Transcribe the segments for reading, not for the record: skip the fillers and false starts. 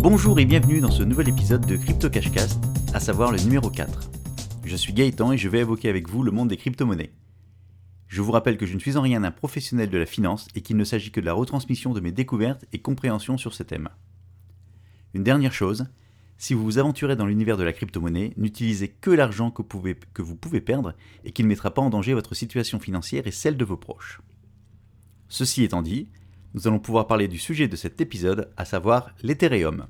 Bonjour et bienvenue dans ce nouvel épisode de Crypto Cashcast, à savoir le numéro 4. Je suis Gaëtan et je vais évoquer avec vous le monde des crypto-monnaies. Je vous rappelle que je ne suis en rien un professionnel de la finance et qu'il ne s'agit que de la retransmission de mes découvertes et compréhensions sur ce thème. Une dernière chose, si vous vous aventurez dans l'univers de la crypto-monnaie, n'utilisez que l'argent que vous pouvez perdre et qui ne mettra pas en danger votre situation financière et celle de vos proches. Ceci étant dit, nous allons pouvoir parler du sujet de cet épisode, à savoir l'Ethereum.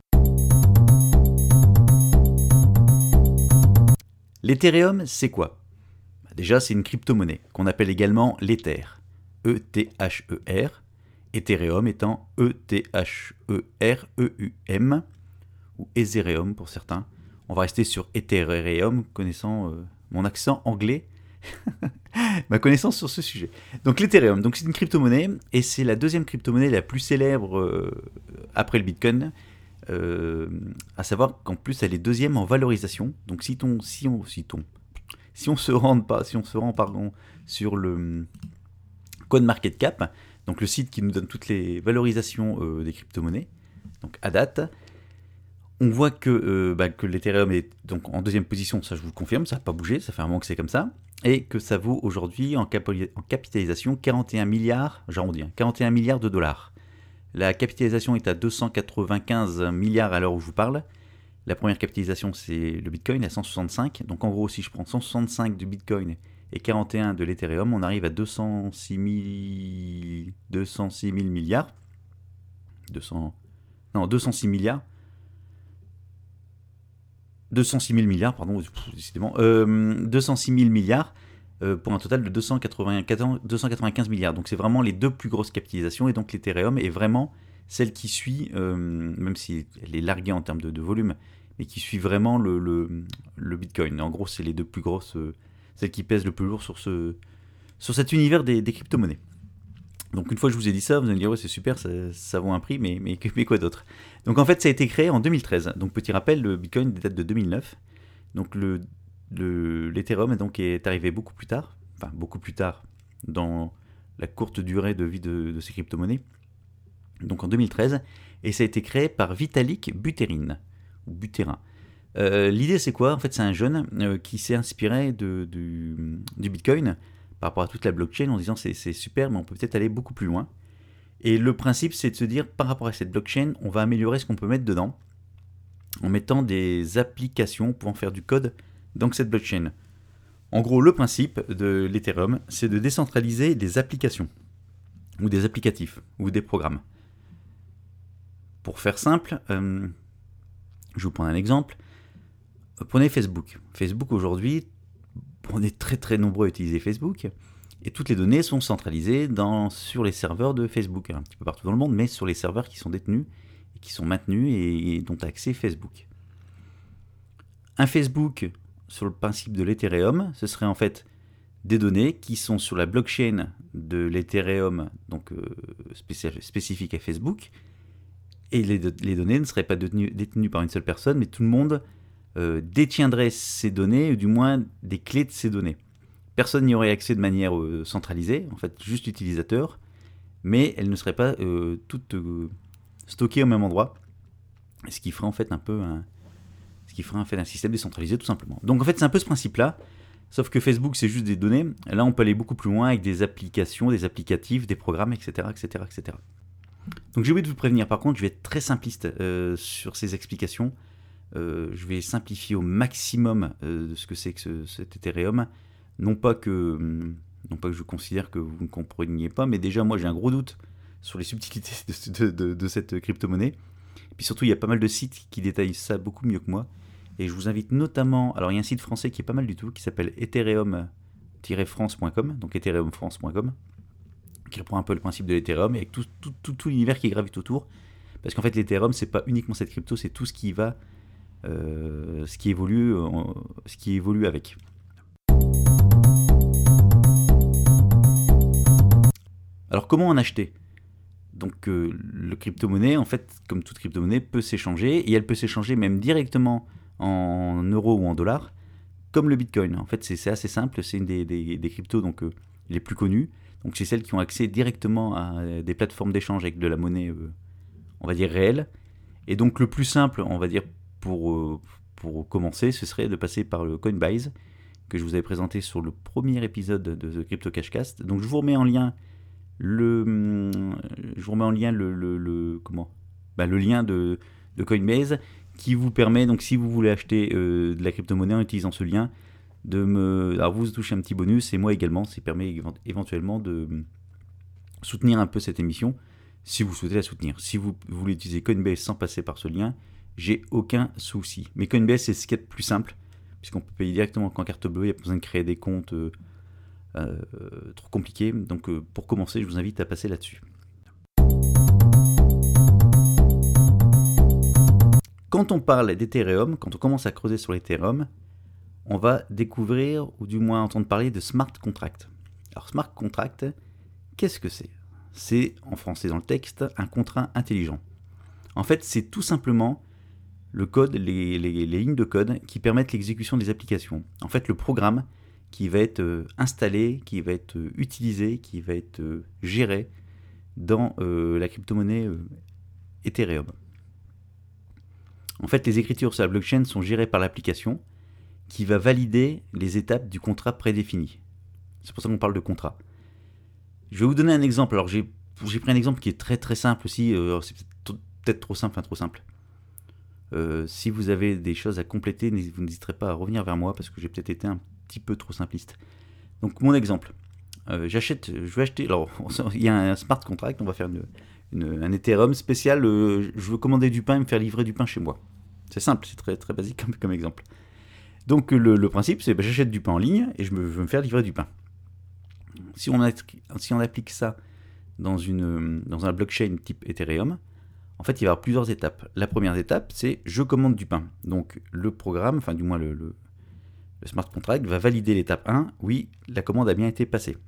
L'Ethereum, c'est quoi ? Déjà, c'est une crypto-monnaie, qu'on appelle également l'Ether, E-T-H-E-R, Ethereum étant E-T-H-E-R-E-U-M, ou Ethereum pour certains. On va rester sur Ethereum, connaissant mon accent anglais, ma connaissance sur ce sujet. Donc l'Ethereum, donc c'est une crypto-monnaie, et c'est la deuxième crypto-monnaie la plus célèbre après le Bitcoin, à savoir qu'en plus elle est deuxième en valorisation. Donc si on se rend sur le CoinMarketCap, donc le site qui nous donne toutes les valorisations des crypto-monnaies, donc à date, on voit que l'Ethereum est donc en deuxième position, ça je vous le confirme, ça n'a pas bougé, ça fait un moment que c'est comme ça, et que ça vaut aujourd'hui en capitalisation 41 milliards, j'arrondis, 41 milliards de dollars. La capitalisation est à 295 milliards à l'heure où je vous parle. La première capitalisation, c'est le Bitcoin à 165. Donc en gros, si je prends 165 du Bitcoin et 41 de l'Ethereum, on arrive à 206 000 milliards. 206 milliards. 206 000 milliards, pardon, décidément. 206 000 milliards pour un total de 295 milliards. Donc c'est vraiment les deux plus grosses capitalisations. Et donc l'Ethereum est vraiment celle qui suit, même si elle est larguée en termes de volume, mais qui suit vraiment le Bitcoin. En gros, c'est les deux plus grosses, celles qui pèsent le plus lourd sur cet univers des crypto-monnaies. Donc une fois que je vous ai dit ça, vous allez me dire ouais c'est super, ça vaut un prix, mais quoi d'autre ? Donc en fait ça a été créé en 2013. Donc petit rappel, le Bitcoin date de 2009. Donc l'Ethereum est arrivé beaucoup plus tard dans la courte durée de vie de ces crypto-monnaies. Donc en 2013, et ça a été créé par Vitalik Buterin. L'idée c'est quoi ? En fait c'est un jeune qui s'est inspiré du Bitcoin par rapport à toute la blockchain en disant c'est super mais on peut peut-être aller beaucoup plus loin. Et le principe c'est de se dire par rapport à cette blockchain on va améliorer ce qu'on peut mettre dedans en mettant des applications pour en faire du code dans cette blockchain. En gros le principe de l'Ethereum c'est de décentraliser des applications ou des applicatifs ou des programmes. Pour faire simple, je vais vous prendre un exemple. Prenez Facebook. Facebook aujourd'hui, on est très très nombreux à utiliser Facebook et toutes les données sont centralisées sur les serveurs de Facebook, un petit peu partout dans le monde, mais sur les serveurs qui sont détenus et qui sont maintenus et dont a accès Facebook. Un Facebook, sur le principe de l'Ethereum, ce serait en fait des données qui sont sur la blockchain de l'Ethereum, donc spécifique à Facebook, et les données ne seraient pas détenues par une seule personne, mais tout le monde détiendrait ces données, ou du moins des clés de ces données. Personne n'y aurait accès de manière centralisée, en fait juste l'utilisateur, mais elles ne seraient pas toutes stockées au même endroit, ce qui ferait en fait un système décentralisé tout simplement. Donc en fait c'est un peu ce principe-là, sauf que Facebook c'est juste des données, là on peut aller beaucoup plus loin avec des applications, des applicatifs, des programmes, etc. etc., etc. Donc j'ai oublié de vous prévenir, par contre je vais être très simpliste sur ces explications. Je vais simplifier au maximum de ce que c'est que cet Ethereum. Non pas que je considère que vous ne compreniez pas, mais déjà moi j'ai un gros doute sur les subtilités de cette crypto-monnaie. Et puis surtout il y a pas mal de sites qui détaillent ça beaucoup mieux que moi. Et je vous invite notamment, alors il y a un site français qui est pas mal du tout, qui s'appelle ethereum-france.com, donc ethereumfrance.com, qui reprend un peu le principe de l'Ethereum et avec tout l'univers qui gravite autour. Parce qu'en fait l'Ethereum c'est pas uniquement cette crypto, c'est tout ce qui va ce qui évolue avec. Alors comment en acheter ? Donc le crypto-monnaie, en fait, comme toute crypto-monnaie, peut s'échanger, et elle peut s'échanger même directement en euros ou en dollars, comme le Bitcoin. En fait, c'est assez simple, c'est une des cryptos donc, les plus connues. Donc c'est celles qui ont accès directement à des plateformes d'échange avec de la monnaie, on va dire réelle, Et donc le plus simple, on va dire, pour commencer, ce serait de passer par le Coinbase, que je vous avais présenté sur le premier épisode de The Crypto Cashcast. Donc je vous remets en lien le lien de Coinbase, qui vous permet, donc si vous voulez acheter de la crypto-monnaie en utilisant ce lien, alors vous touchez un petit bonus, et moi également, ça permet éventuellement de soutenir un peu cette émission, si vous souhaitez la soutenir. Si vous voulez utiliser Coinbase sans passer par ce lien, j'ai aucun souci. Mais Coinbase, c'est ce qu'il y a de plus simple, puisqu'on peut payer directement en carte bleue, il n'y a pas besoin de créer des comptes trop compliqués. Donc pour commencer, je vous invite à passer là-dessus. Quand on parle d'Ethereum, quand on commence à creuser sur l'Ethereum, on va découvrir, ou du moins entendre parler de smart contract. Alors smart contract, qu'est-ce que c'est ? C'est, en français dans le texte, un contrat intelligent. En fait, c'est tout simplement le code, les lignes de code qui permettent l'exécution des applications. En fait, le programme qui va être installé, qui va être utilisé, qui va être géré dans la crypto-monnaie Ethereum. En fait, les écritures sur la blockchain sont gérées par l'application qui va valider les étapes du contrat prédéfini. C'est pour ça qu'on parle de contrat. Je vais vous donner un exemple. Alors, j'ai pris un exemple qui est très très simple aussi. C'est peut-être trop simple, si vous avez des choses à compléter, vous n'hésiterez pas à revenir vers moi parce que j'ai peut-être été un petit peu trop simpliste. Donc, mon exemple. Je vais acheter. Alors, il y a un smart contract. On va faire un Ethereum spécial. Je veux commander du pain et me faire livrer du pain chez moi. C'est simple, c'est très très basique comme exemple. Donc, le principe, c'est j'achète du pain en ligne et je veux me faire livrer du pain. Si on applique ça dans un blockchain type Ethereum, en fait, il va y avoir plusieurs étapes. La première étape, c'est je commande du pain. Donc, le programme, enfin du moins le smart contract, va valider l'étape 1. Oui, la commande a bien été passée.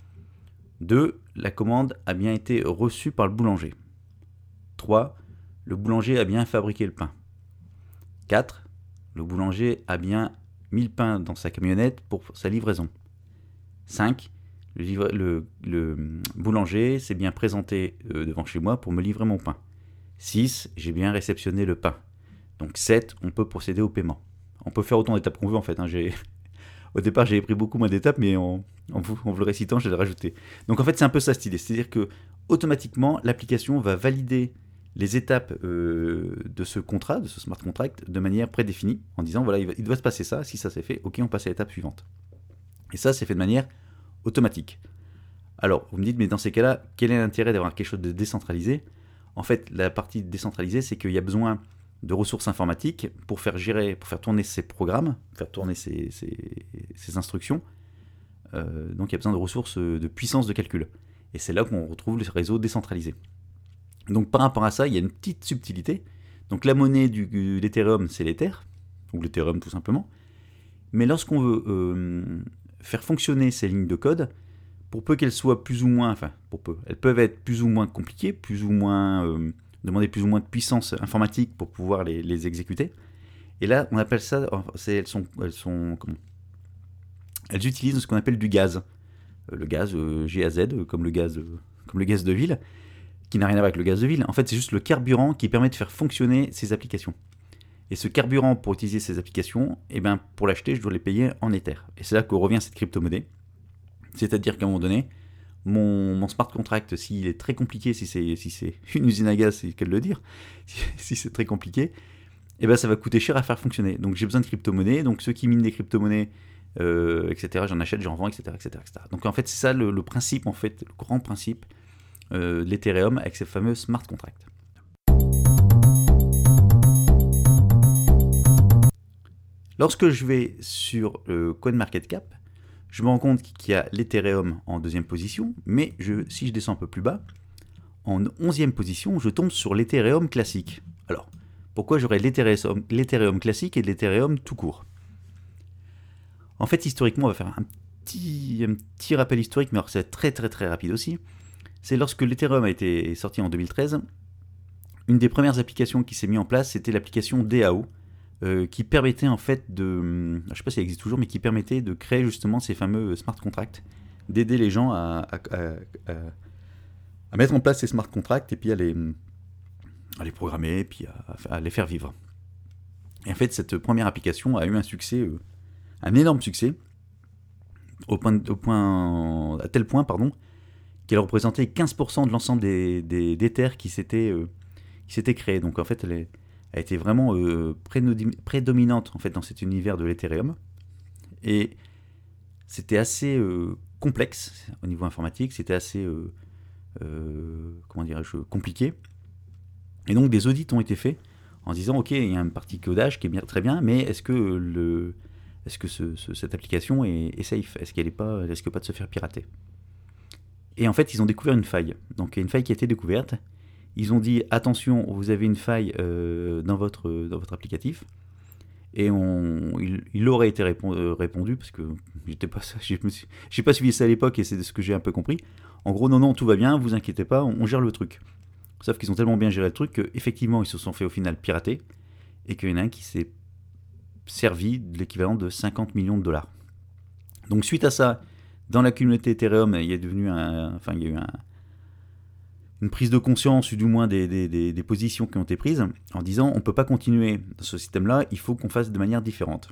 2. La commande a bien été reçue par le boulanger. 3. Le boulanger a bien fabriqué le pain. 4. Le boulanger a bien mis le pain dans sa camionnette pour sa livraison. 5. Le boulanger s'est bien présenté devant chez moi pour me livrer mon pain. 6. J'ai bien réceptionné le pain. Donc 7. On peut procéder au paiement. On peut faire autant d'étapes qu'on veut en fait. Au départ, j'avais pris beaucoup moins d'étapes, mais en vous le récitant, je l'ai rajouté. Donc en fait, c'est un peu ça cette idée. C'est-à-dire que automatiquement, l'application va valider les étapes de ce contrat, de ce smart contract, de manière prédéfinie, en disant voilà, il doit se passer ça. Si ça s'est fait, ok, on passe à l'étape suivante. Et ça, c'est fait de manière automatique. Alors, vous me dites, mais dans ces cas-là, quel est l'intérêt d'avoir quelque chose de décentralisé ? En fait, la partie décentralisée, c'est qu'il y a besoin de ressources informatiques pour faire tourner ces programmes, faire tourner ces instructions. Donc, il y a besoin de ressources de puissance de calcul. Et c'est là qu'on retrouve le réseau décentralisé. Donc, par rapport à ça, il y a une petite subtilité. Donc, la monnaie de l'Ethereum, c'est l'Ether, ou l'Ethereum tout simplement. Mais lorsqu'on veut faire fonctionner ces lignes de code, pour peu qu'elles soient plus ou moins, elles peuvent être plus ou moins compliquées, plus ou moins demander plus ou moins de puissance informatique pour pouvoir les exécuter. Et là, on appelle ça, elles utilisent ce qu'on appelle du gaz, le gaz GAZ, comme le gaz de ville, qui n'a rien à voir avec le gaz de ville. En fait, c'est juste le carburant qui permet de faire fonctionner ces applications. Et ce carburant, pour utiliser ces applications, pour l'acheter, je dois les payer en Ether. Et c'est là que revient cette crypto-monnaie. C'est-à-dire qu'à un moment donné, mon smart contract, s'il est très compliqué, si c'est une usine à gaz, c'est le cas de le dire, si c'est très compliqué, ça va coûter cher à faire fonctionner. Donc j'ai besoin de crypto-monnaies, donc ceux qui minent des crypto-monnaies, etc., j'en achète, j'en vends, etc., etc., etc. Donc en fait, c'est ça le principe, en fait, le grand principe de l'Ethereum avec ces fameux smart contracts. Lorsque je vais sur CoinMarketCap, je me rends compte qu'il y a l'Ethereum en deuxième position, mais si je descends un peu plus bas, en 11e position, je tombe sur l'Ethereum classique. Alors, pourquoi j'aurais l'Ethereum classique et l'Ethereum tout court ? En fait, historiquement, on va faire un petit rappel historique, mais alors c'est très très très rapide aussi. C'est lorsque l'Ethereum a été sorti en 2013, une des premières applications qui s'est mise en place, c'était l'application DAO, qui permettait en fait je ne sais pas si elle existe toujours, mais qui permettait de créer justement ces fameux smart contracts, d'aider les gens à mettre en place ces smart contracts et puis à à les programmer et puis à les faire vivre. Et en fait, cette première application a eu un succès, un énorme succès, à tel point, qu'elle représentait 15% de l'ensemble d'Ether qui s'étaient créés. Donc en fait, elle a été vraiment prédominante en fait, dans cet univers de l'Ethereum. Et c'était assez complexe au niveau informatique, c'était assez compliqué. Et donc des audits ont été faits en disant ok, il y a une partie codage qui est bien, très bien, mais est-ce que cette application est safe? Est-ce qu'elle risque pas de se faire pirater? Et en fait, ils ont découvert une faille. Donc il y a une faille qui a été découverte. Ils ont dit attention, vous avez une faille dans votre applicatif. Et il aurait été répondu, parce que j'ai pas suivi ça à l'époque et c'est ce que j'ai un peu compris. En gros, non, tout va bien, vous inquiétez pas, on gère le truc. Sauf qu'ils ont tellement bien géré le truc qu'effectivement, ils se sont fait au final pirater et qu'il y en a un qui s'est servi de l'équivalent de 50 millions de dollars. Donc, suite à ça, dans la communauté Ethereum, il y a eu une prise de conscience, ou du moins des positions qui ont été prises, en disant on ne peut pas continuer dans ce système-là, il faut qu'on fasse de manière différente.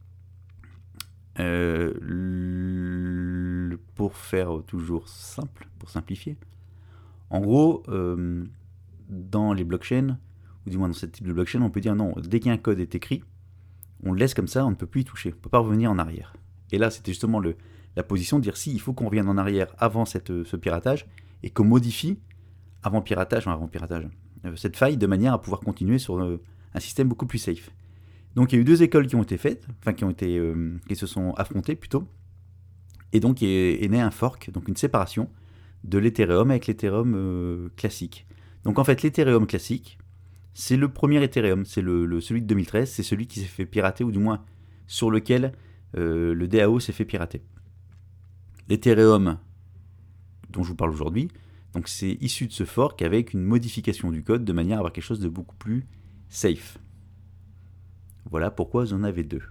Pour faire toujours simple, pour simplifier, en gros, dans les blockchains, ou du moins dans ce type de blockchain, on peut dire non, dès qu'un code est écrit, on le laisse comme ça, on ne peut plus y toucher, on ne peut pas revenir en arrière. Et là, c'était justement la position de dire si, il faut qu'on revienne en arrière avant ce piratage, et qu'on modifie avant piratage, cette faille de manière à pouvoir continuer sur un système beaucoup plus safe. Donc il y a eu deux écoles qui ont été faites, qui se sont affrontées plutôt, et donc est né un fork, donc une séparation de l'Ethereum avec l'Ethereum classique. Donc en fait l'Ethereum classique, c'est le premier Ethereum, c'est celui de 2013, c'est celui qui s'est fait pirater, ou du moins sur lequel le DAO s'est fait pirater. L'Ethereum dont je vous parle aujourd'hui, donc c'est issu de ce fork avec une modification du code de manière à avoir quelque chose de beaucoup plus safe. Voilà pourquoi vous en avez deux.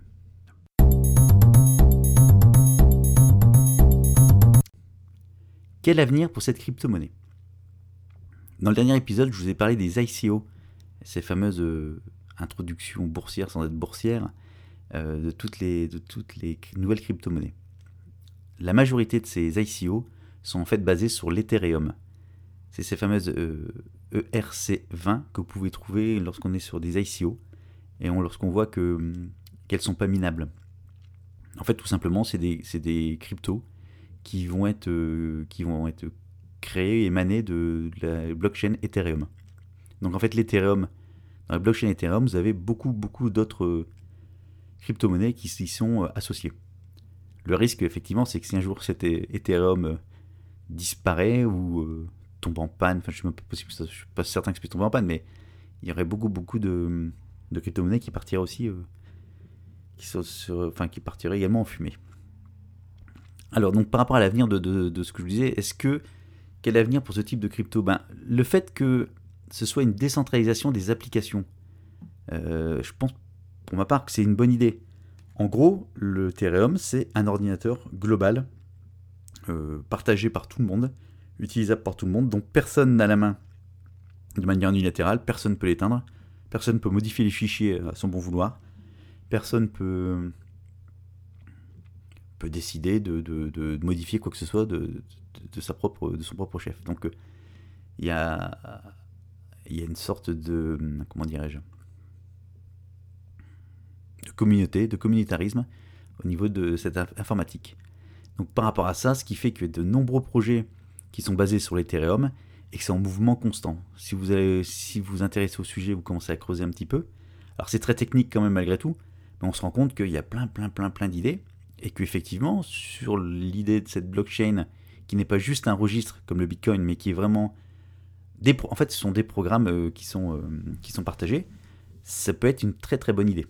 Quel avenir pour cette crypto-monnaie? Dans le dernier épisode, je vous ai parlé des ICO, ces fameuses introductions boursières sans être boursières, de toutes les nouvelles crypto-monnaies. La majorité de ces ICO sont en fait basées sur l'Ethereum. C'est ces fameuses ERC20 que vous pouvez trouver lorsqu'on est sur des ICO et lorsqu'on voit qu'elles ne sont pas minables. En fait, tout simplement, c'est des cryptos qui vont être créés, émanés de la blockchain Ethereum. Donc en fait, l'Ethereum, dans la blockchain Ethereum, vous avez beaucoup d'autres crypto-monnaies qui s'y sont associées. Le risque, effectivement, c'est que si un jour cet Ethereum disparaît ou tombe en panne, je ne suis pas certain que ça puisse tomber en panne, mais il y aurait beaucoup de crypto-monnaies qui partiraient aussi, qui partiraient également en fumée. Alors, donc par rapport à l'avenir de ce que je vous disais, quel avenir pour ce type de crypto? Le fait que ce soit une décentralisation des applications, je pense pour ma part que c'est une bonne idée. En gros, le Ethereum, c'est un ordinateur global, partagé par tout le monde, utilisable par tout le monde, donc personne n'a la main de manière unilatérale, personne ne peut l'éteindre, personne ne peut modifier les fichiers à son bon vouloir, personne peut décider de modifier quoi que ce soit de son propre chef. Donc il y a une sorte de communauté, de communautarisme au niveau de cette informatique. Donc par rapport à ça, ce qui fait que de nombreux projets qui sont basés sur l'Ethereum et que c'est en mouvement constant. Si vous vous intéressez au sujet, vous commencez à creuser un petit peu. Alors c'est très technique quand même malgré tout, mais on se rend compte qu'il y a plein d'idées et qu'effectivement, sur l'idée de cette blockchain qui n'est pas juste un registre comme le Bitcoin, mais qui est vraiment en fait, ce sont des programmes qui sont partagés. Ça peut être une très très bonne idée.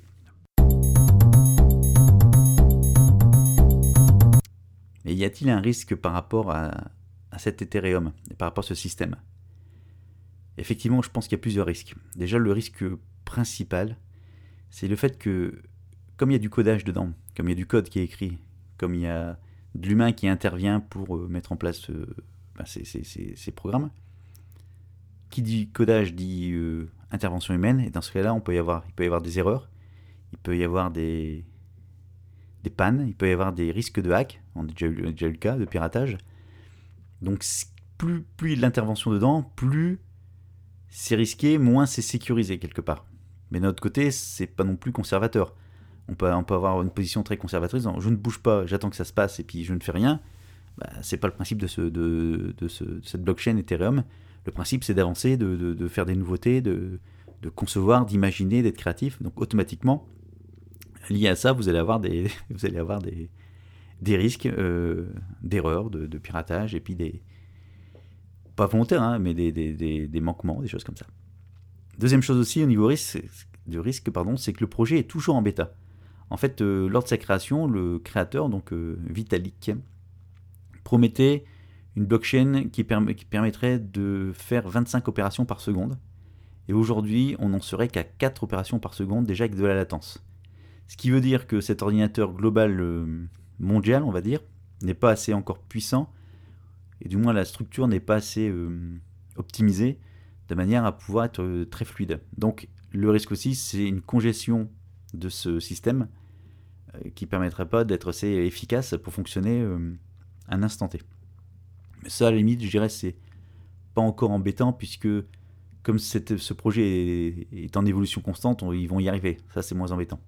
Et y a-t-il un risque par rapport à cet Ethereum et par rapport à ce système? Effectivement, je pense qu'il y a plusieurs risques. Déjà, le risque principal, c'est le fait que, comme il y a du codage dedans, comme il y a du code qui est écrit, comme il y a de l'humain qui intervient pour mettre en place ces programmes, qui dit codage dit intervention humaine, et dans ce cas-là, il peut y avoir des erreurs, il peut y avoir des pannes, il peut y avoir des risques de hack, on a déjà eu le cas de piratage. Donc plus il y a de l'intervention dedans, plus c'est risqué, moins c'est sécurisé quelque part. Mais d'un autre côté, c'est pas non plus conservateur. On peut avoir une position très conservatrice, donc je ne bouge pas, j'attends que ça se passe et puis je ne fais rien. C'est pas le principe de cette blockchain Ethereum. Le principe, c'est d'avancer, de faire des nouveautés, de concevoir, d'imaginer, d'être créatif. Donc automatiquement, lié à ça, vous allez avoir des risques d'erreurs, de piratage, et puis pas volontaires, hein, mais des manquements, des choses comme ça. Deuxième chose aussi au niveau risque, c'est que le projet est toujours en bêta. En fait, lors de sa création, le créateur, donc Vitalik, promettait une blockchain qui permettrait de faire 25 opérations par seconde. Et aujourd'hui, on n'en serait qu'à 4 opérations par seconde, déjà avec de la latence. Ce qui veut dire que cet ordinateur global mondial, on va dire, n'est pas assez encore puissant, et du moins la structure n'est pas assez optimisée, de manière à pouvoir être très fluide. Donc le risque aussi, c'est une congestion de ce système qui ne permettrait pas d'être assez efficace pour fonctionner un instant T. Mais ça, à la limite, je dirais, c'est pas encore embêtant, puisque comme ce projet est en évolution constante, ils vont y arriver. Ça, c'est moins embêtant.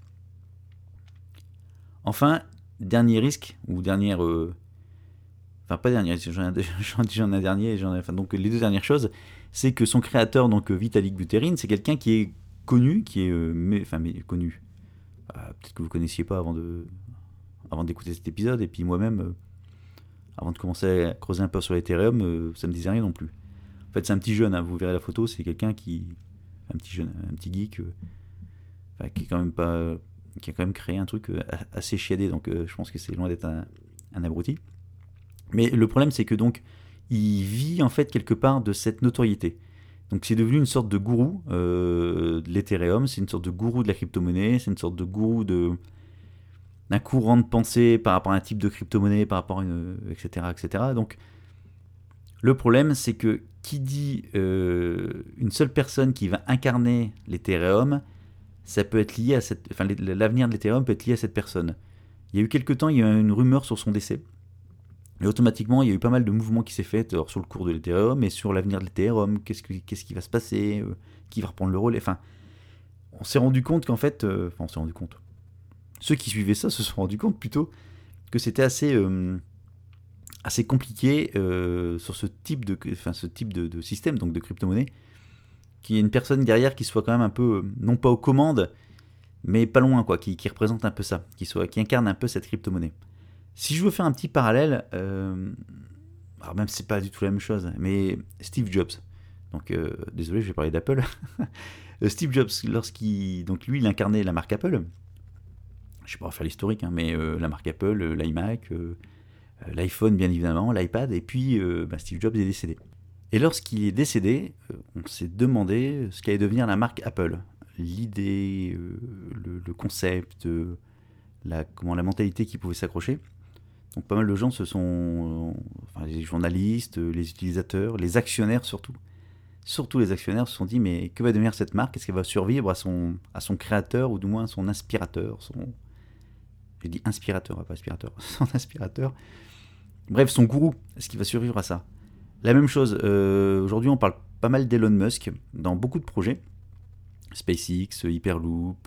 Enfin, dernier risque, ou dernière... Enfin, pas dernier, j'en ai un dernier, donc les deux dernières choses, c'est que son créateur, donc Vitalik Buterin, c'est quelqu'un qui est connu, connu. Peut-être que vous ne connaissiez pas avant d'écouter cet épisode, et puis moi-même, avant de commencer à creuser un peu sur l'Ethereum, ça me disait rien non plus. En fait, c'est un petit jeune, hein, vous verrez la photo, c'est quelqu'un qui... Un petit geek, qui est quand même pas... qui a quand même créé un truc assez chiadé, donc je pense que c'est loin d'être un abruti. Mais le problème, c'est que donc, il vit en fait quelque part de cette notoriété. Donc c'est devenu une sorte de gourou de l'Ethereum, c'est une sorte de gourou de la crypto-monnaie, c'est une sorte de gourou d'un courant de pensée par rapport à un type de crypto-monnaie, par rapport à etc., etc. Donc le problème, c'est que qui dit une seule personne qui va incarner l'Ethereum, ça peut être lié à l'avenir de l'Ethereum peut être lié à cette personne. Il y a eu quelques temps, il y a eu une rumeur sur son décès. Et automatiquement, il y a eu pas mal de mouvements qui s'est fait sur le cours de l'Ethereum et sur l'avenir de l'Ethereum. Qu'est-ce qui va se passer, qui va reprendre le rôle. Enfin, on s'est rendu compte qu'en fait... on s'est rendu compte. Ceux qui suivaient ça se sont rendus compte plutôt que c'était assez compliqué sur ce type de système, donc de crypto-monnaie, qu'il y ait une personne derrière qui soit quand même un peu, non pas aux commandes, mais pas loin, quoi, qui représente un peu ça, qui incarne un peu cette crypto-monnaie. Si je veux faire un petit parallèle, alors même si c'est pas du tout la même chose, mais Steve Jobs, donc désolé, je vais parler d'Apple. Steve Jobs, donc lui, il incarnait la marque Apple. Je ne vais pas refaire l'historique, hein, mais la marque Apple, l'iMac, l'iPhone bien évidemment, l'iPad, et puis Steve Jobs est décédé. Et lorsqu'il est décédé, on s'est demandé ce qu'allait devenir la marque Apple. L'idée, le concept, la mentalité qui pouvait s'accrocher. Donc pas mal de gens les journalistes, les utilisateurs, les actionnaires surtout les actionnaires se sont dit mais que va devenir cette marque? Est-ce qu'elle va survivre à son créateur, ou du moins à son inspirateur, j'ai dit inspirateur, pas aspirateur, son inspirateur, bref, son gourou, est-ce qu'il va survivre à ça? La même chose, aujourd'hui on parle pas mal d'Elon Musk dans beaucoup de projets, SpaceX, Hyperloop,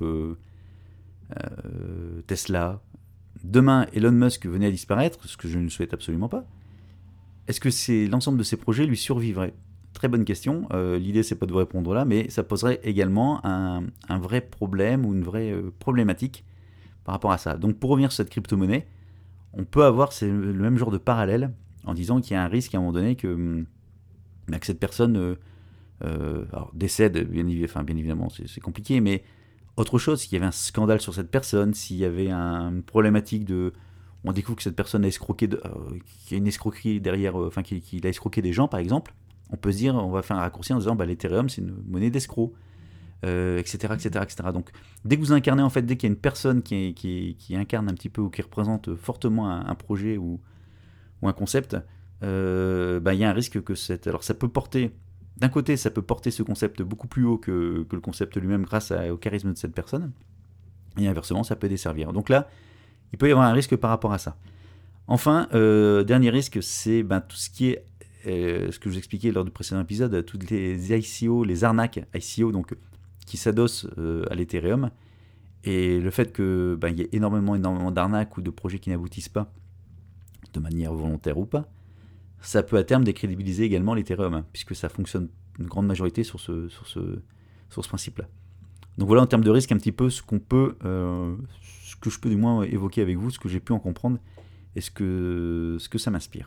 Tesla. Demain, Elon Musk venait à disparaître, ce que je ne souhaite absolument pas. Est-ce que l'ensemble de ces projets lui survivraient? Très bonne question. L'idée, c'est pas de vous répondre là, mais ça poserait également un vrai problème ou une vraie problématique par rapport à ça. Donc, pour revenir sur cette crypto-monnaie, on peut avoir le même genre de parallèle en disant qu'il y a un risque à un moment donné que cette personne décède, bien évidemment, c'est compliqué, mais autre chose, s'il y avait un scandale sur cette personne, s'il y avait une problématique on découvre que cette personne a escroqué, qu'il y a une escroquerie derrière, qu'il a escroqué des gens par exemple, on peut se dire, on va faire un raccourci en disant l'Ethereum c'est une monnaie d'escroc, etc., etc., etc. Donc dès que vous incarnez, en fait, dès qu'il y a une personne qui incarne un petit peu ou qui représente fortement un projet ou un concept, il y a un risque que alors ça peut porter d'un côté, ça peut porter ce concept beaucoup plus haut que le concept lui-même grâce au charisme de cette personne, et inversement, ça peut desservir. Donc là, il peut y avoir un risque par rapport à ça. Enfin, dernier risque, c'est tout ce qui est, ce que je vous expliquais lors du précédent épisode, toutes les ICO, les arnaques ICO, donc, qui s'adossent à l'Ethereum, et le fait qu'il y ait énormément d'arnaques ou de projets qui n'aboutissent pas, de manière volontaire ou pas, ça peut à terme décrédibiliser également l'Ethereum, puisque ça fonctionne une grande majorité sur ce principe-là. Donc voilà en termes de risque un petit peu ce que je peux du moins évoquer avec vous, ce que j'ai pu en comprendre et ce que ça m'inspire.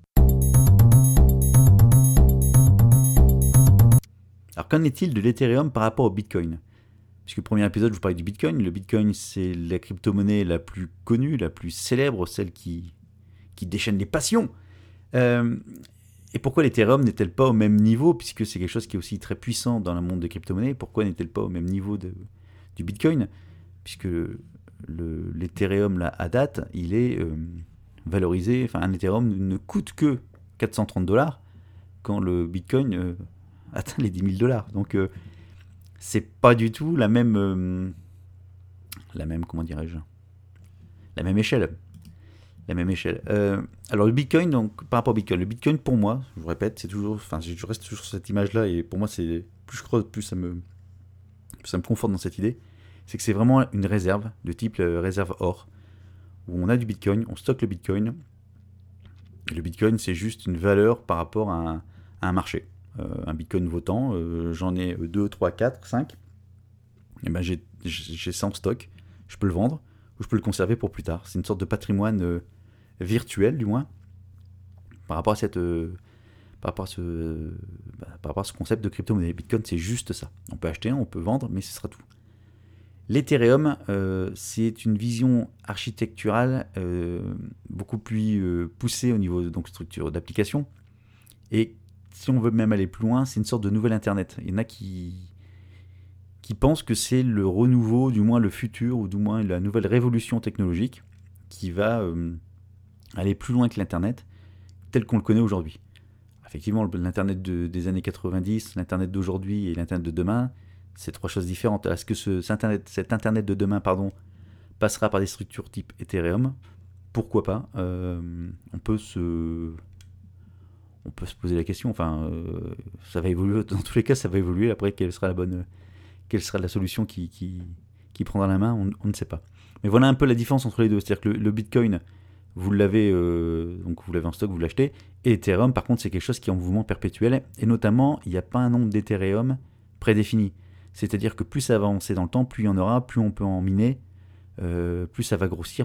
Alors qu'en est-il de l'Ethereum par rapport au Bitcoin ? Puisque le premier épisode, je vous parlais du Bitcoin. Le Bitcoin, c'est la crypto-monnaie la plus connue, la plus célèbre, celle qui déchaîne les passions. Et pourquoi l'Ethereum n'est-elle pas au même niveau, puisque c'est quelque chose qui est aussi très puissant dans le monde des crypto-monnaies, pourquoi n'est-elle pas au même niveau du Bitcoin ? Puisque l'Ethereum, là, à date, il est valorisé, enfin un Ethereum ne coûte que $430, quand le Bitcoin atteint les $10 000. Donc c'est pas du tout la même comment dirais-je, la même échelle. Alors le Bitcoin, donc par rapport au Bitcoin, le Bitcoin pour moi, je vous répète, c'est toujours, je reste toujours sur cette image-là et pour moi c'est plus je creuse, plus ça me conforte dans cette idée, c'est que c'est vraiment une réserve de type réserve or où on a du Bitcoin, on stocke le Bitcoin. Et le Bitcoin c'est juste une valeur par rapport à un marché. Un Bitcoin vaut tant, j'en ai 2, 3, 4, 5. Et ben j'ai ça en stock, je peux le vendre ou je peux le conserver pour plus tard. C'est une sorte de patrimoine virtuel du moins par rapport à ce concept de crypto-monnaie. Bitcoin c'est juste ça. On peut acheter, on peut vendre, mais ce sera tout. L'Ethereum, c'est une vision architecturale beaucoup plus poussée au niveau donc structure d'application. Et si on veut même aller plus loin, c'est une sorte de nouvel Internet. Il y en a qui pensent que c'est le renouveau, du moins le futur, ou du moins la nouvelle révolution technologique qui va aller plus loin que l'Internet tel qu'on le connaît aujourd'hui. Effectivement, l'Internet des années 90, l'Internet d'aujourd'hui et l'Internet de demain, c'est trois choses différentes. Est-ce que cet Internet de demain passera par des structures type Ethereum ? Pourquoi pas ? On peut se poser la question. Ça va évoluer. Dans tous les cas, ça va évoluer. Après, quelle sera la solution qui prendra la main, on ne sait pas. Mais voilà un peu la différence entre les deux. C'est-à-dire que le Bitcoin, vous l'avez en stock, vous l'achetez. Et Ethereum, par contre, c'est quelque chose qui est en mouvement perpétuel. Et notamment, il n'y a pas un nombre d'Ethereum prédéfini. C'est-à-dire que plus ça va avancer dans le temps, plus il y en aura, plus on peut en miner, plus ça va grossir.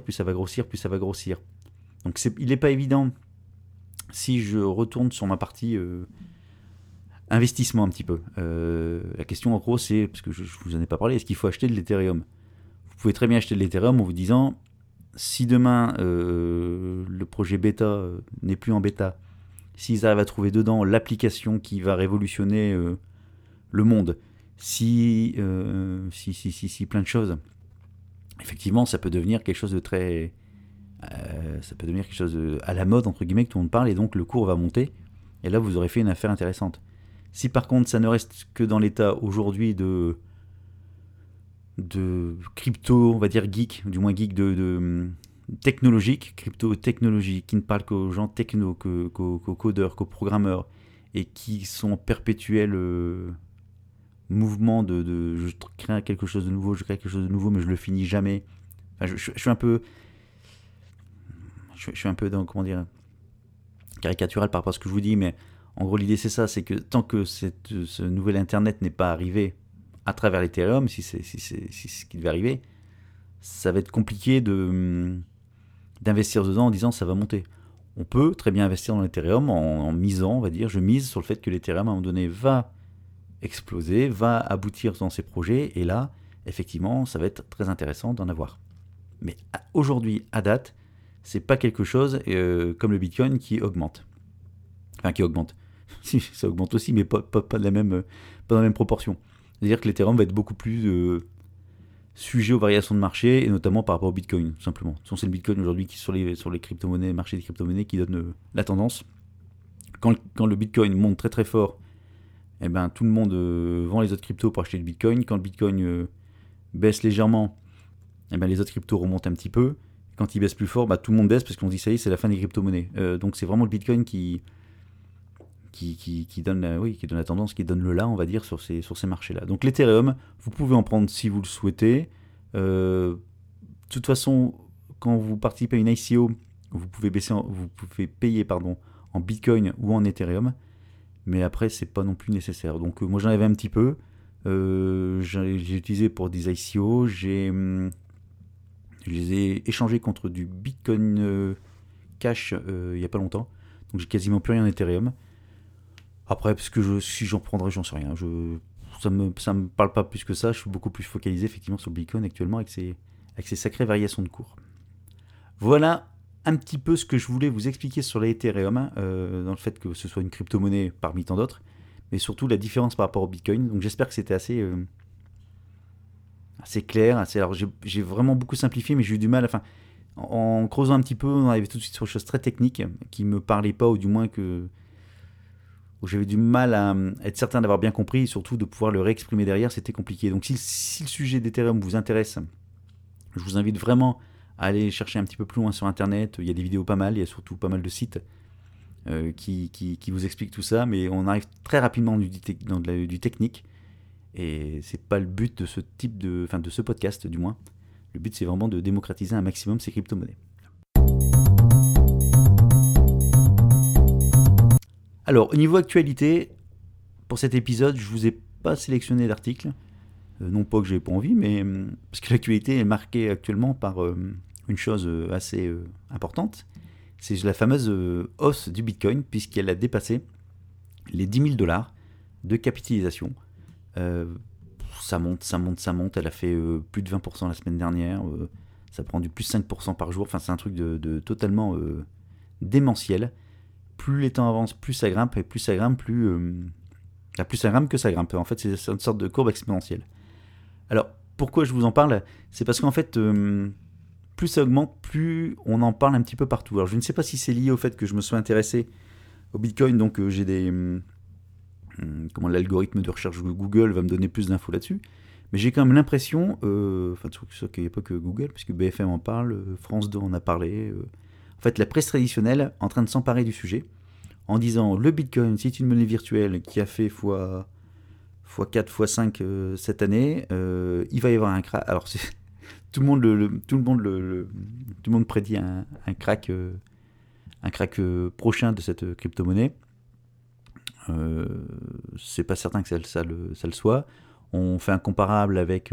Donc il n'est pas évident, si je retourne sur ma partie investissement un petit peu. La question en gros c'est, parce que je ne vous en ai pas parlé, est-ce qu'il faut acheter de l'Ethereum ? Vous pouvez très bien acheter de l'Ethereum en vous disant, si demain le projet bêta n'est plus en bêta, s'ils arrivent à trouver dedans l'application qui va révolutionner le monde, si plein de choses, effectivement ça peut devenir quelque chose de très à la mode entre guillemets, que tout le monde parle, et donc le cours va monter et là vous aurez fait une affaire intéressante. Si par contre ça ne reste que dans l'état aujourd'hui de crypto, on va dire geek, du moins geek de technologique, crypto-technologie, qui ne parle qu'aux gens techno, qu'aux codeurs, qu'aux programmeurs, et qui sont en perpétuel mouvement de je crée quelque chose de nouveau, mais je le finis jamais. Enfin, je suis un peu dans, comment dire, caricatural par rapport à ce que je vous dis, mais en gros l'idée c'est ça, c'est que tant que ce nouvel internet n'est pas arrivé à travers l'Ethereum, si c'est ce qui devait arriver, ça va être compliqué d'investir dedans en disant ça va monter. On peut très bien investir dans l'Ethereum en misant, on va dire, je mise sur le fait que l'Ethereum à un moment donné va exploser, va aboutir dans ses projets, et là, effectivement, ça va être très intéressant d'en avoir. Mais aujourd'hui, à date, c'est pas quelque chose comme le Bitcoin qui augmente. Enfin, qui augmente. Si, ça augmente aussi, mais pas dans la même proportion. C'est-à-dire que l'Ethereum va être beaucoup plus sujet aux variations de marché, et notamment par rapport au Bitcoin, tout simplement. C'est le Bitcoin aujourd'hui qui, sur les crypto-monnaies, marché des crypto-monnaies, qui donne la tendance. Quand le Bitcoin monte très très fort, eh ben, tout le monde vend les autres cryptos pour acheter du Bitcoin. Quand le Bitcoin baisse légèrement, eh ben, les autres cryptos remontent un petit peu. Quand il baisse plus fort, tout le monde baisse parce qu'on dit ça y est, c'est la fin des crypto-monnaies. Donc c'est vraiment le Bitcoin qui donne la tendance, qui donne le là, on va dire, sur ces marchés-là. Donc l'Ethereum, vous pouvez en prendre si vous le souhaitez. De toute façon, quand vous participez à une ICO, vous pouvez payer en Bitcoin ou en Ethereum, mais après c'est pas non plus nécessaire. Donc moi j'en avais un petit peu, j'ai utilisé pour des ICO, je les ai échangés contre du Bitcoin Cash il y a pas longtemps, donc j'ai quasiment plus rien en Ethereum. Après, parce que si j'en prendrais, j'en sais rien. Ça me parle pas plus que ça. Je suis beaucoup plus focalisé effectivement sur le Bitcoin actuellement avec ses sacrées variations de cours. Voilà un petit peu ce que je voulais vous expliquer sur l'Ethereum, dans le fait que ce soit une crypto-monnaie parmi tant d'autres, mais surtout la différence par rapport au Bitcoin. Donc j'espère que c'était assez clair. Alors j'ai vraiment beaucoup simplifié, mais j'ai eu du mal. En creusant un petit peu, on arrivait tout de suite sur des choses très techniques qui me parlaient pas, ou du moins où j'avais du mal à être certain d'avoir bien compris, et surtout de pouvoir le réexprimer derrière, c'était compliqué. Donc si le sujet d'Ethereum vous intéresse, je vous invite vraiment à aller chercher un petit peu plus loin sur Internet. Il y a des vidéos pas mal, il y a surtout pas mal de sites qui vous expliquent tout ça, mais on arrive très rapidement dans du technique, et c'est pas le but de ce type de ce podcast du moins. Le but c'est vraiment de démocratiser un maximum ces crypto-monnaies. Alors, au niveau actualité, pour cet épisode, je vous ai pas sélectionné d'article. Non pas que j'ai pas envie, mais parce que l'actualité est marquée actuellement par une chose assez importante. C'est la fameuse hausse du Bitcoin, puisqu'elle a dépassé les 10 000 $ de capitalisation. Ça monte. Elle a fait plus de 20% la semaine dernière. Ça prend du plus 5% par jour. Enfin, c'est un truc de totalement démentiel. Plus les temps avancent, plus ça grimpe, et plus ça grimpe, plus ça grimpe que ça grimpe. En fait, c'est une sorte de courbe exponentielle. Alors, pourquoi je vous en parle ? C'est parce qu'en fait, plus ça augmente, plus on en parle un petit peu partout. Alors, je ne sais pas si c'est lié au fait que je me sois intéressé au Bitcoin, donc j'ai l'algorithme de recherche de Google va me donner plus d'infos là-dessus. Mais j'ai quand même l'impression, qu'il n'y a pas que Google, puisque BFM en parle, France 2 en a parlé. En fait, la presse traditionnelle en train de s'emparer du sujet en disant le Bitcoin, c'est une monnaie virtuelle qui a fait x4, x5 cette année. Il va y avoir un crack. Alors, tout le monde prédit un crack prochain de cette crypto-monnaie. C'est pas certain que ça le soit. On fait un comparable avec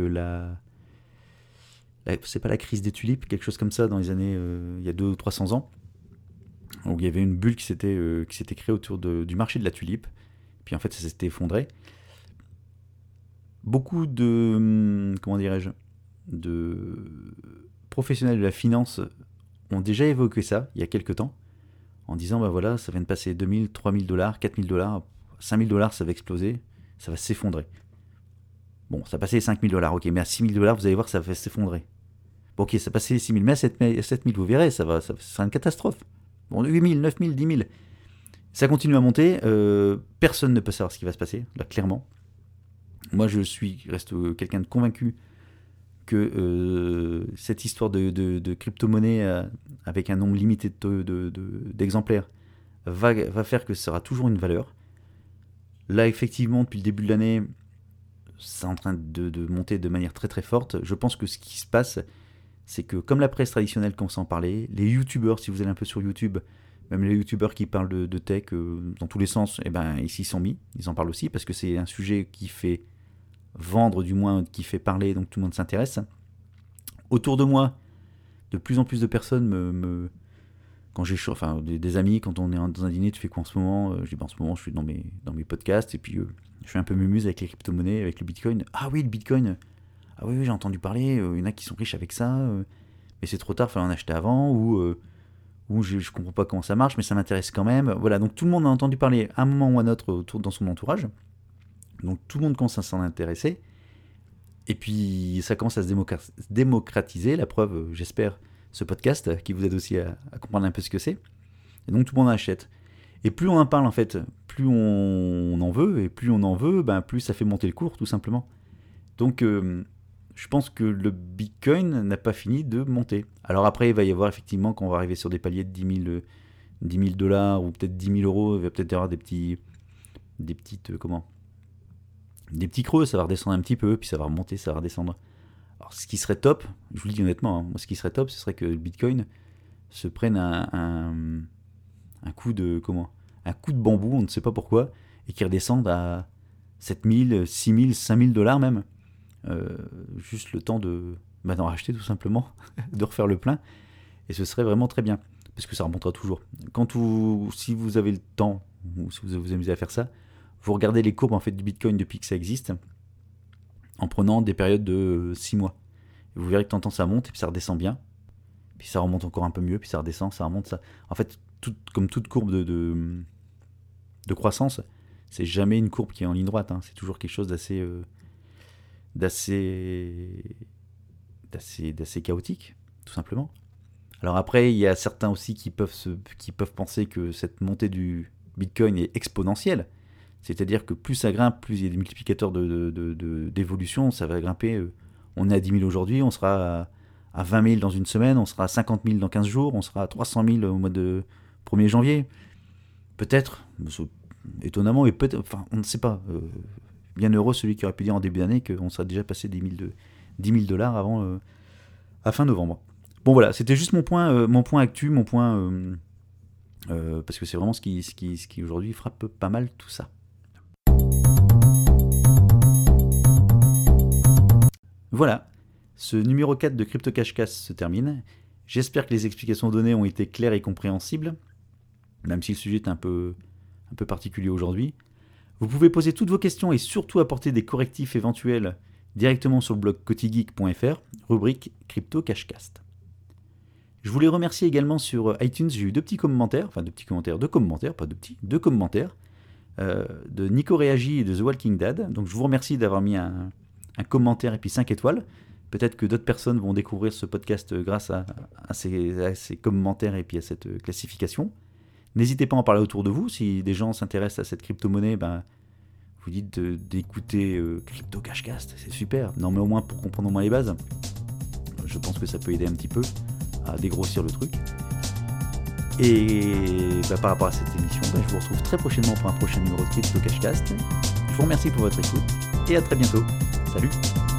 c'est pas la crise des tulipes, quelque chose comme ça dans les années il y a 200 ou 300 ans. Donc il y avait une bulle qui s'était créée autour du marché de la tulipe, puis en fait ça s'était effondré. Beaucoup de de professionnels de la finance ont déjà évoqué ça il y a quelques temps, en disant voilà, ça vient de passer 2000, 3000 $, 4000 $, 5000 $, ça va exploser, ça va s'effondrer. Bon, ça passait les 5000 $, ok, mais à 6000 $, vous allez voir, ça va s'effondrer. Bon, ok, ça passait les 6000, mais à 7000, vous verrez, ça sera une catastrophe. Bon, 8000, 9000, 10 000. Ça continue à monter, personne ne peut savoir ce qui va se passer, là, clairement. Moi, je reste quelqu'un de convaincu que cette histoire de crypto-monnaie avec un nombre limité d'exemplaires va faire que ça sera toujours une valeur. Là, effectivement, depuis le début de l'année, c'est en train de monter de manière très très forte. Je pense que ce qui se passe, c'est que comme la presse traditionnelle commence à en parler, les youtubeurs, si vous allez un peu sur YouTube, même les youtubeurs qui parlent de tech dans tous les sens, ils s'y sont mis, ils en parlent aussi, parce que c'est un sujet qui fait vendre, du moins qui fait parler, donc tout le monde s'intéresse. Autour de moi, de plus en plus de personnes quand j'ai des amis, quand on est dans un dîner, tu fais quoi en ce moment ? Je dis en ce moment je suis dans mes podcasts, et puis je fais un peu mumuse avec les crypto-monnaies, avec le Bitcoin. Ah oui, le Bitcoin, ah oui, j'ai entendu parler, il y en a qui sont riches avec ça, mais c'est trop tard, il fallait en acheter avant, ou je comprends pas comment ça marche, mais ça m'intéresse quand même. Voilà, donc tout le monde a entendu parler à un moment ou à un autre dans son entourage, donc tout le monde commence à s'en intéresser, et puis ça commence à se démocratiser, la preuve, j'espère, ce podcast qui vous aide aussi à comprendre un peu ce que c'est, et donc tout le monde en achète. Et plus on en parle en fait, plus on en veut, et plus on en veut, plus ça fait monter le cours, tout simplement. Donc, je pense que le Bitcoin n'a pas fini de monter. Alors après, il va y avoir effectivement, quand on va arriver sur des paliers de 10 000 $, ou peut-être 10 000 euros, il va peut-être y avoir des petits creux, ça va redescendre un petit peu, puis ça va remonter, ça va redescendre. Alors, ce qui serait top, je vous le dis honnêtement, moi, ce qui serait top, ce serait que le Bitcoin se prenne un coup de bambou, on ne sait pas pourquoi, et qu'il redescende à 7 000, 6 000, 5 000 $, même. Juste le temps d'en racheter, tout simplement, de refaire le plein, et ce serait vraiment très bien, parce que ça remontera toujours. Si vous avez le temps, ou si vous vous amusez à faire ça, vous regardez les courbes en fait, du Bitcoin depuis que ça existe, en prenant des périodes de 6 mois. Et vous verrez que de temps en temps ça monte, et puis ça redescend bien, puis ça remonte encore un peu mieux, puis ça redescend, ça remonte. Ça... En fait, comme toute courbe de croissance, c'est jamais une courbe qui est en ligne droite, c'est toujours quelque chose d'assez chaotique, tout simplement. Alors après, il y a certains aussi qui peuvent penser que cette montée du Bitcoin est exponentielle, c'est-à-dire que plus ça grimpe, plus il y a des multiplicateurs d'évolution, ça va grimper. On est à 10 000 aujourd'hui, on sera à 20 000 dans une semaine, on sera à 50 000 dans 15 jours, on sera à 300 000 au mois de 1er janvier. Peut-être, étonnamment, et peut-être, enfin, on ne sait pas. Bien heureux celui qui aurait pu dire en début d'année qu'on serait déjà passé des 10 000 $ avant à fin novembre. Bon voilà, c'était juste mon point actu, parce que c'est vraiment ce qui aujourd'hui frappe pas mal tout ça. Voilà, ce numéro 4 de Crypto Cashcast se termine. J'espère que les explications données ont été claires et compréhensibles, même si le sujet est un peu particulier aujourd'hui. Vous pouvez poser toutes vos questions et surtout apporter des correctifs éventuels directement sur le blog cotigeek.fr, rubrique Crypto Cashcast. Je voulais remercier également sur iTunes, j'ai eu deux commentaires, de Nico Reagi et de The Walking Dad. Donc je vous remercie d'avoir mis un commentaire et puis 5 étoiles. Peut-être que d'autres personnes vont découvrir ce podcast grâce à ces commentaires et puis à cette classification. N'hésitez pas à en parler autour de vous. Si des gens s'intéressent à cette crypto-monnaie, vous dites d'écouter Crypto Cashcast, c'est super. Non, mais au moins pour comprendre au moins les bases. Je pense que ça peut aider un petit peu à dégrossir le truc. Et par rapport à cette émission, je vous retrouve très prochainement pour un prochain numéro de Crypto Cashcast. Je vous remercie pour votre écoute et à très bientôt. Salut!